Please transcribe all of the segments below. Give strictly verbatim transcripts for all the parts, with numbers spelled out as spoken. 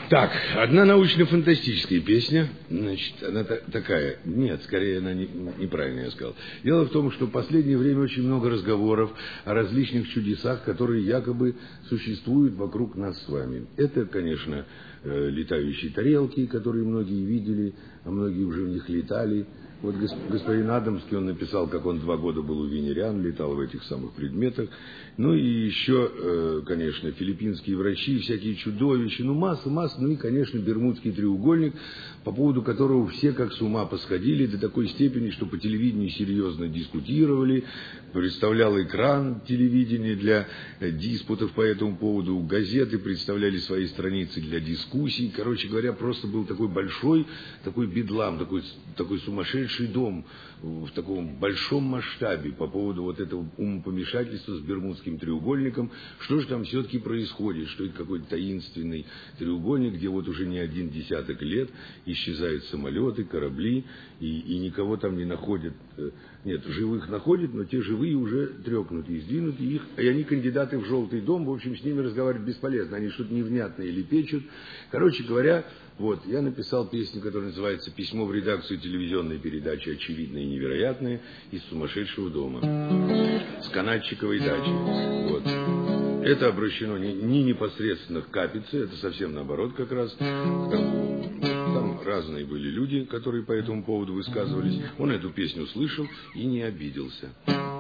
Так, одна научно-фантастическая песня. Значит, она та такая. Нет, скорее, она не, неправильно я сказал. Дело в том, что в последнее время очень много разговоров о различных чудесах, которые якобы существуют вокруг нас с вами. Это, конечно, э, летающие тарелки, которые многие видели, а многие уже в них летали. Вот господин Адамский, он написал, как он два года был у венерян, летал в этих самых предметах. Ну и еще, э, конечно, филиппинские врачи, всякие чудовища, ну масса, масса. Ну и, конечно, Бермудский треугольник, по поводу которого все как с ума посходили до такой степени, что по телевидению серьезно дискутировали. Представлял экран телевидения для э, диспутов по этому поводу. Газеты представляли свои страницы для дискуссий. Короче говоря, просто был такой большой, такой бедлам, такой, такой сумасшедший дом в таком большом масштабе по поводу вот этого умопомешательства с Бермудским треугольником. Что же там все-таки происходит? Что это какой-то таинственный треугольник, где вот уже не один десяток лет исчезают самолеты, корабли, и, и никого там не находят. Нет, живых находят, но те живые уже трекнуты и сдвинуты их, и они кандидаты в желтый дом. В общем, с ними разговаривать бесполезно, они что-то невнятное лепечут. Короче говоря, вот, я написал песню, которая называется «Письмо в редакцию телевизионной передачи «Очевидное и невероятное» из сумасшедшего дома» с канатчиковой дачи. Вот. Это обращено не, не непосредственно к Капице, это совсем наоборот как раз. Там, там разные были люди, которые по этому поводу высказывались. Он эту песню слышал и не обиделся.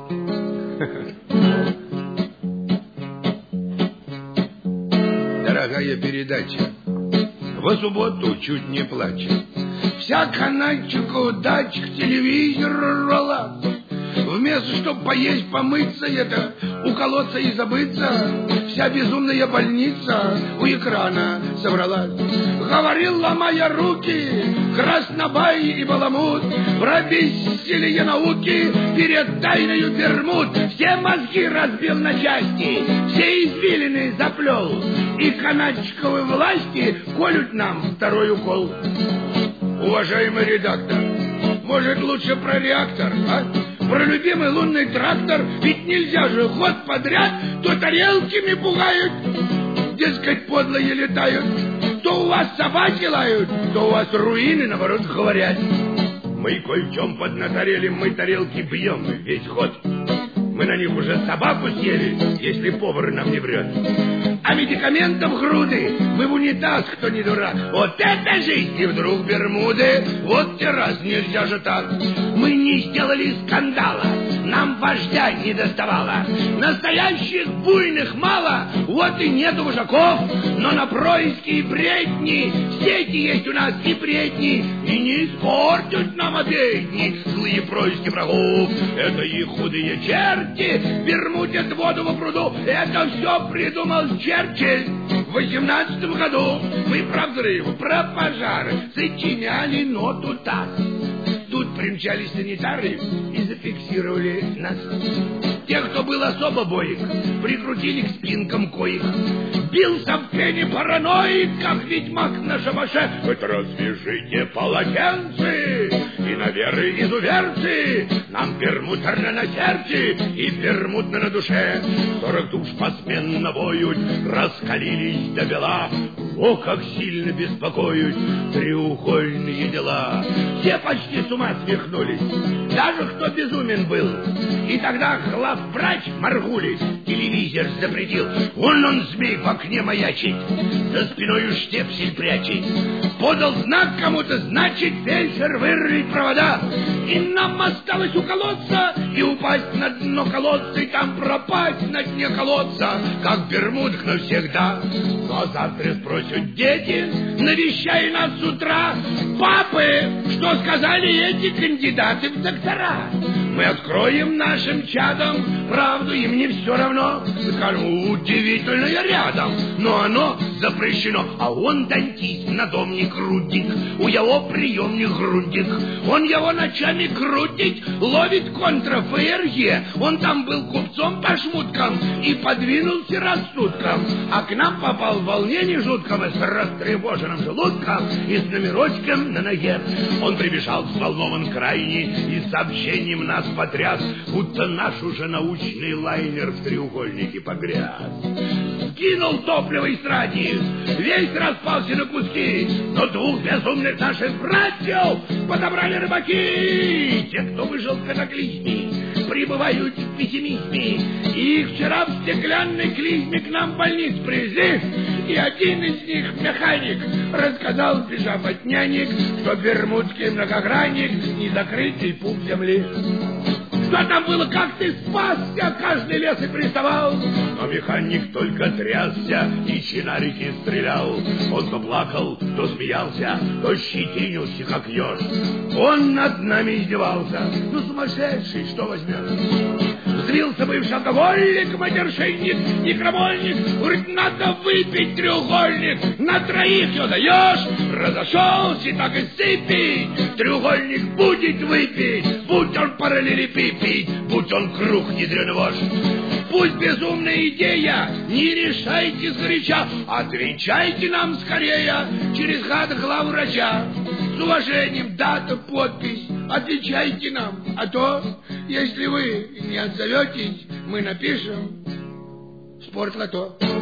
Дорогая передача, в субботу чуть не плачет. Вся канатчику дач к телевизору рвала. Вместо, чтоб поесть, помыться, это уколоться и забыться, вся безумная больница у экрана собралась. Говорил, ломая руки, краснобай и баламут, про бессилие науки перед тайною Бермуд. Все мозги разбил на части, все извилины заплел, и канатчиковые власти колют нам второй укол. Уважаемый редактор, может, лучше про реактор, а? Про любимый лунный трактор, ведь нельзя же год подряд то тарелками пугают, дескать, подлые летают, то у вас собаки лают, то у вас руины, наоборот, говорят. Мы кое в чем поднаторели, мы тарелки бьем весь год. Мы на них уже собаку съели, если повар нам не врет. А медикаментов груды, мы в унитаз, кто не дурак. Вот это жизнь, и вдруг Бермуды, вот те раз, нельзя же так. Мы не сделали скандала, нам вождя не доставало. Настоящих буйных мало, вот и нет вожаков. Но на происки и бредни, сети есть у нас и бредни, и не испортят нам обедни злые происки врагов. Это их худые черти бермудят воду в пруду. Это все придумал Черчилль в восемнадцатом году. Мы про взрыв, про пожар сочиняли ноту ТАСС. Тут примчались санитары и зафиксировали нас. Тех, кто был особо боек, прикрутили к спинкам коих. Бился в пене параноик, как ведьмак на шабаше. Хоть развяжите полотенцы и на веры изуверцы. Нам пермутерно на сердце и пермутно на душе. Сорок душ посменно воют, раскалились до бела. О, как сильно беспокоят треугольные дела. Все почти с ума свихнулись, даже кто безумен был. И тогда главврач Маргулис телевизор запретил. Вон он, змей, в окне маячит, за спиною штепсель прячет. Подал знак кому-то, значит, фельдшер вырвет провода. И нам осталось уколоться и упасть на дно колодца, и там пропасть на дне колодца, как в Бермудах навсегда. Но завтра спросят дети, навещая нас с утра: папы, что сказали эти кандидаты в доктора? Мы откроем нашим чадам правду, им не все равно. Скажем, удивительное рядом, но оно запрещено. А он дантист, надомник, рудник, у его приемник грудник. Он его ночами крутит, ловит контра-ФРГ. Он там был купцом по шмуткам и подвинулся рассудком. А к нам попал в волнение жутком с растревоженным желудком и с номерочком на ноге. Он прибежал взволнован крайне и сообщением нас потряс, будто наш уже научный лайнер в треугольнике погряз. кинул топливо эстраде, весь распался на куски, но двух безумных наших братьев подобрали рыбаки. Те, кто выжил в катаклизме, пребывают в пессимизме, и их вчера в стеклянной клизме к нам в больницу привезли, и один из них, механик, рассказал, бежав от нянек, что бермудский многогранник не закрытый пуп земли. Что там было, как ты спасся, каждый лес и приставал. Но механик только трясся и чинарики стрелял. Он то плакал, то смеялся, то щетинился, как еж. Он над нами издевался. Ну, сумасшедший, что возьмешь? Взвился бывший алкоголик, матершинник, некромольник. Говорит, надо выпить треугольник. На троих все даешь. Разошелся, так и сыпить. Треугольник будет выпить, будь он параллелепипед, будь он круг ядрёный вождь. Пусть безумная идея, не решайте сгоряча, отвечайте нам скорее через гада главврача. С уважением, дата, подпись, отвечайте нам, а то, если вы не отзоветесь, мы напишем спортлото.